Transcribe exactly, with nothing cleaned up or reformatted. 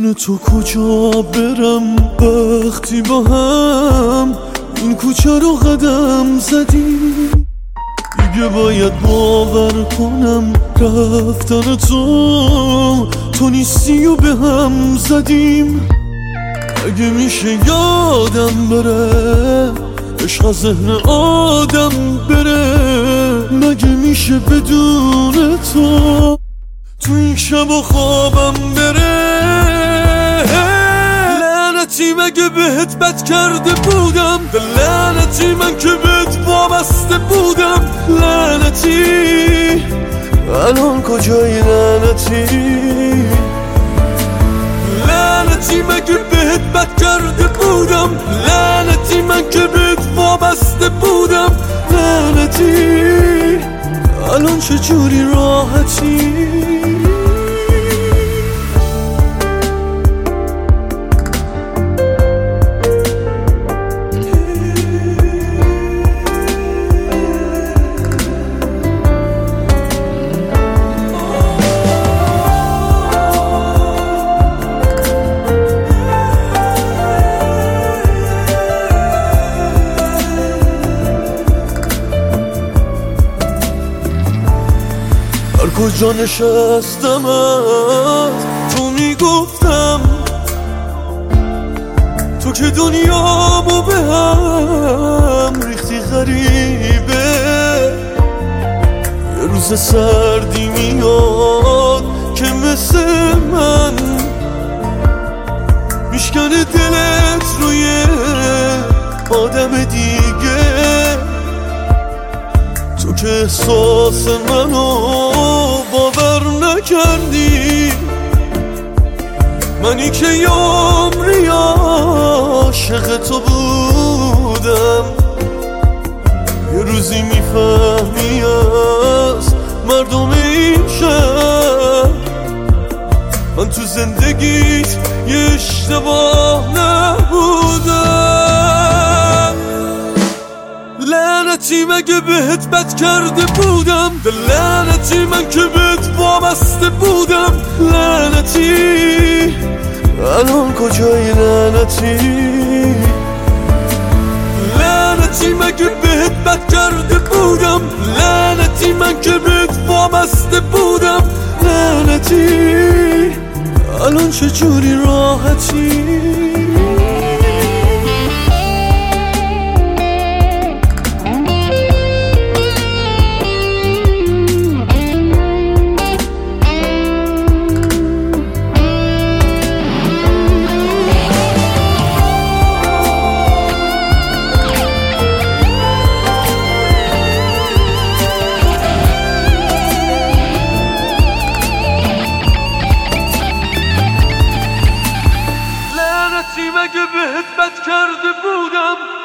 بدون تو کجا برم وقتی با هم این کوچه رو قدم زدیم؟ دیگه باید باور کنم رفتن تو تو نیستی و به هم زدیم. اگه میشه یادم بره عشق از ذهن آدم بره، مگه میشه بدون تو تو این شب و خوابم بره؟ لعنتی مگه بهت بد کرده بودم؟ لعنتی من که بهت وابسته بودم. لعنتی الان کجایی؟ لعنتی لعنتی مگه بهت بد کرده بودم؟ لعنتی من که بهت وابسته بودم. لعنتی الان چجوری راحتی؟ کجا نشستم تو میگفتم تو که دنیامو به هم ریختی غریبه. یه روز سردی میاد که مثل من میشکنه دلت روی آدم دیگه. تو که احساس منو باور نکردی، منی که یه عمری عاشق تو بودم. یه روزی میفهمی از مردم این شهر من تو زندگیت یه اشتباه نبودم. لعنتی مگه بهت بد کرده بودم؟ لعنتی من که بهت وابسته بودم. لعنتی الان کجایی؟ لعنتی لعنتی مگه بهت بد کرده بودم؟ لعنتی من که بهت وابسته بودم. لعنتی الان چجوری راحتی؟ لعنتی مگه بهت بد کرده بودم؟